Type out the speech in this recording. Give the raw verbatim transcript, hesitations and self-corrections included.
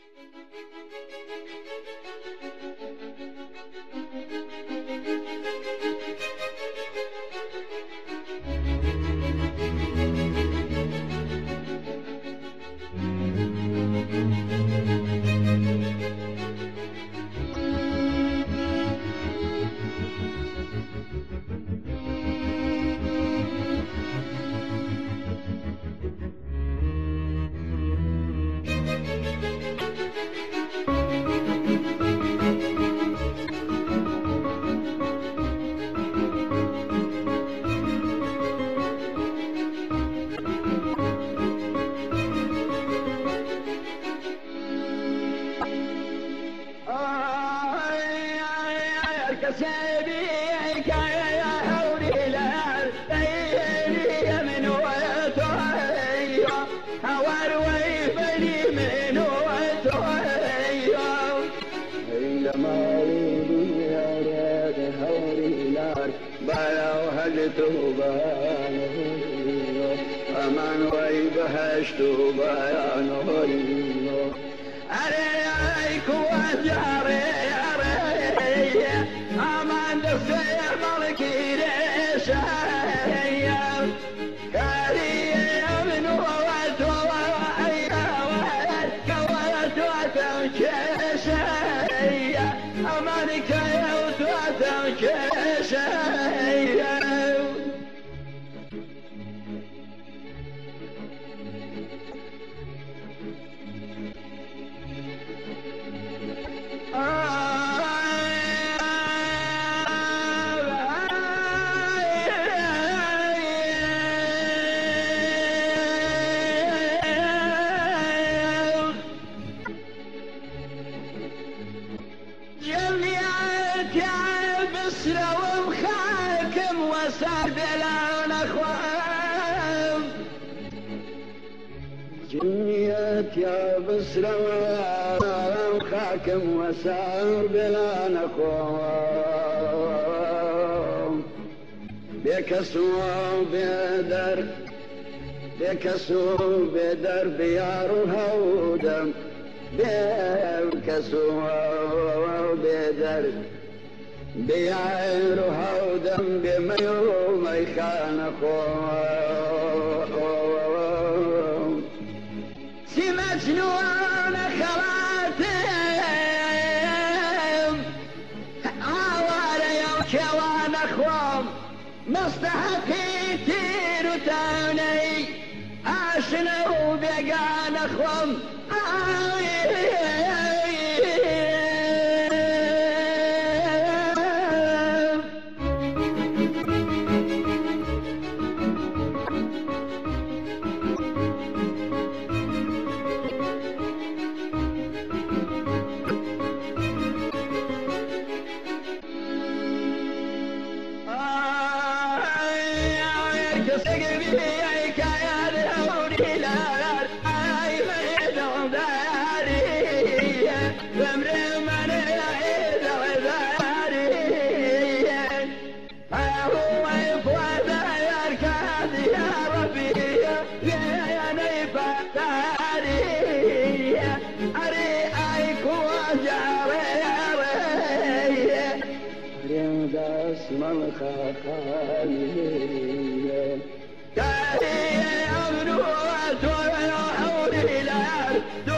أمان ويبهشت بيانه عليك وجاري علي أمان دفتي ملكي ليش كاري من ووت وعيا كوت وتمشيش أمانك يوت وتمشيش جميعك يا بسرة ومخاكم وسعد الأخوان جميعك يا بسرة ومخاكم وسعد الأخوان بكسوا بدر بكسوا بدر بيار هودم بكسوا بدر بيعير هودم بميوم يخان أخوان سي مجنون خواتم عوالي يوم كوان أخوان مصلحتي تير تاني عشنا وبيقان أخوان اسم الخخالية كاهي أمنوات وحوري الأرض